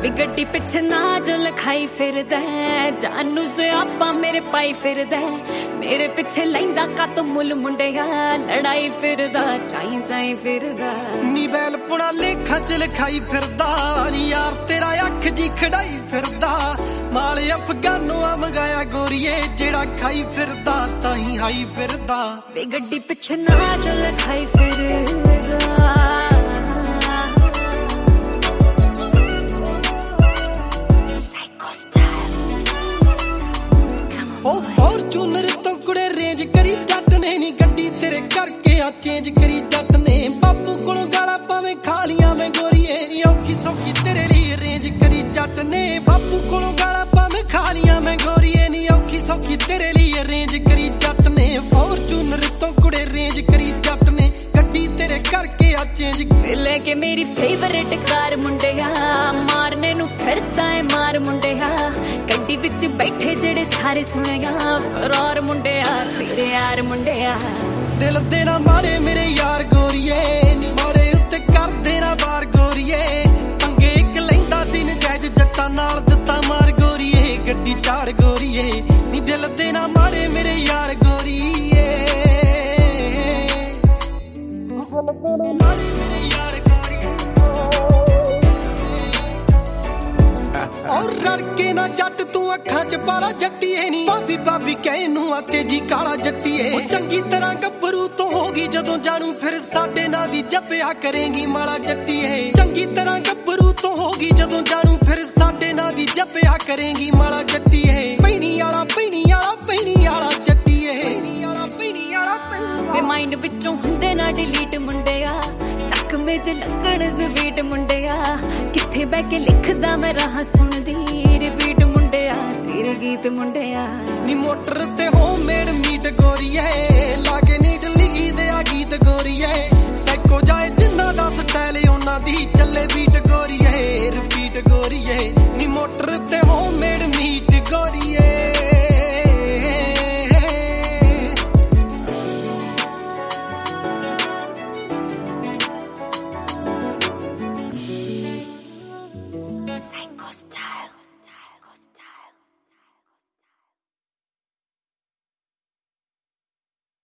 ਵੇ ਗੱਡੀ ਪਿੱਛੇ ਨਾ ਜੋ ਲਖਾਈ ਫਿਰਦਾ ਜਾਨੂ ਸਿਆਪਾ ਮੇਰੇ ਪਾਈ ਫਿਰਦਾ ਮੇਰੇ ਪਿੱਛੇ ਲੈਂਦਾ ਕੱਤ ਮੁੱਲ ਮੁੰਡਿਆ ਲੜਾਈ ਫਿਰਦਾ ਚਾਈ ਚਾਈ ਫਿਰਦਾ ਨੀ ਬੈਲ ਪੁਣਾ ਲੇਖਾਂ ਚ ਲਿਖਾਈ ਫਿਰਦਾ ਨੀ ਯਾਰ ਤੇਰਾ ਅੱਖ ਜੀ ਖੜਾਈ ਫਿਰਦਾ ਮਾਲ ਅਫਗਾਨੋਂ ਆ ਮੰਗਾਇਆ ਗੋਰੀਏ ਜਿਹੜਾ ਖਾਈ ਫਿਰਦਾ ਤਾਂ ਹੀ ਹਾਈ ਫਿਰਦਾ ਵੇ ਗੱਡੀ ਪਿੱਛੇ ਨਾ ਜੋ ਲਖਾਈ ਫਿਰਦਾ ਉਹ ਫੋਰਚੂਨਰ ਤੋਂ ਕੁੜੇ ਰੇਂਜ ਕਰੀ ਜੱਟ ਨੇ ਨੀ ਗੱਡੀ ਤੇਰੇ ਕਰਕੇ ਆ ਚੇਂਜ ਕਰੀ ਜੱਟ ਨੇ ਬਾਪੂ ਕੋਲੋਂ ਗਾਲਾਂ ਪਾਵੇਂ ਖਾ ਲੀਆਂ ਮੈਂ ਗੋਰੀਏ ਔਖੀ ਸੌਖੀ ਤੇਰੇ ਲਈ ਅਰੇਂਜ ਕਰੀ ਜੱਟ ਨੇ ਬਾਪੂ ਕੋਲੋਂ ਗਾਲਾਂ ਪਾਵੇਂ ਖਾ ਲੀਆਂ ਮੈਂ ਗੋਰੀਏ ਨੀ ਔਖੀ ਸੌਖੀ ਤੇਰੇ ਲਈ ਅਰੇਂਜ ਕਰੀ ਜੱਟ ਨੇ ਫੋਰਚੂਨਰ ਤੋਂ ਕੁੜੇ ਰੇਂਜ ਕਰੀ ਜੱਟ ਨੇ ਗੱਡੀ ਤੇਰੇ ਕਰਕੇ ਆ ਚੇਂਜ ਲੈ ਕੇ ਮੇਰੀ ਫੇਵਰੇਟ ਕਾਰ ਮੁੰਡਿਆ ਮਾਰਨੇ ਨੂੰ ਫਿਰਦਾ ਏ ਮਾਰ ਮੁੰਡਿਆ ਗੱਡੀ ਵਿੱਚ ਬੈਠੇ ਜਿਹੜੇ ਸਾਰੇ ਸੁਣਿਆ ਫਰਾਰ ਮੁੰਡਿਆ ਤੇਰੇ ਯਾਰ ਮੁੰਡਿਆ ਦਿਲ ਦੇ ਨਾ ਮਾਰੇ ਮੇਰੇ ਯਾਰ ਗੋਰੀਏ ਨੀ ਮਾਰੇ ਉੱਤੇ ਕਰਦੇ ਨਾ ਵਾਰ ਗੋਰੀਏ ਪੰਗੇ ਇੱਕ ਲੈਂਦਾ ਸੀ ਨਜਾਇਜ਼ ਜੱਟਾਂ ਨਾਲ ਦਿੱਤਾ ਮਾਰ ਗੋਰੀਏ ਗੱਡੀ ਚਾੜ ਗੋਰੀਏ ਨੀ ਦਿਲ ਦੇ ਨਾ ਮਾਰੇ ਮੇਰੇ ਯਾਰ ਗੋਰੀਏ ਔਰ ਰੜਕੇ ਨਾ ਜੱਟ ਤੂੰ ਅੱਖਾਂ ਚ ਪਾਲਾ ਜੱਟੀਏ ਨੀ ਭਾਬੀ ਭਾਬੀ ਕਹੇ ਨੂੰ ਆ ਤੇਜੀ ਕਾਲਾ ਜੱਟੀਏ ਉਹ ਚੰਗੀ ਤਰ੍ਹਾਂ ਗੱਭਰੂ ਤੋਂ ਹੋਗੀ ਜਦੋਂ ਜਾਣੂ ਫਿਰ ਸਾਡੇ ਨਾਲ ਵੀ ਜੱਪਿਆ ਕਰੇਗੀ ਮਾਲਾ ਜੱਟੀਏ ਚੰਗੀ ਤਰ੍ਹਾਂ ਗੱਭਰੂ ਤੋਂ ਹੋਗੀ ਜਦੋਂ ਜਾਣੂ ਫਿਰ ਸਾਡੇ ਨਾਲ ਵੀ ਜੱਪਿਆ ਕਰੇਗੀ ਮਾਲਾ ਜੱਟੀਏ ਪੈਣੀ ਵਾਲਾ ਪੈਣੀ ਵਾਲਾ ਪੈਣੀ ਵਾਲਾ ਜੱਟੀਏ ਵੇ ਮਾਈਂਡ ਵਿੱਚੋਂ ਹੁੰਦੇ ਨਾ ਡਿਲੀਟ ਮੁੰਡਿਆ ਚੱਕਵੇਂ ਚ ਲੱਗਣ ਜ਼ਵੀਟ ਮੁੰਡਿਆ ਕਿੱਥੇ ਬਹਿ ਕੇ ਲਿਖਦਾ ਮੈਂ ਰਾਹ ਸੁਣਦੀ ਰਿਪੀਟ ਮੁੰਡਿਆ ਤੇਰੇ ਗੀਤ ਮੁੰਡਿਆ ਨੀ ਮੋਟਰ ਤੇ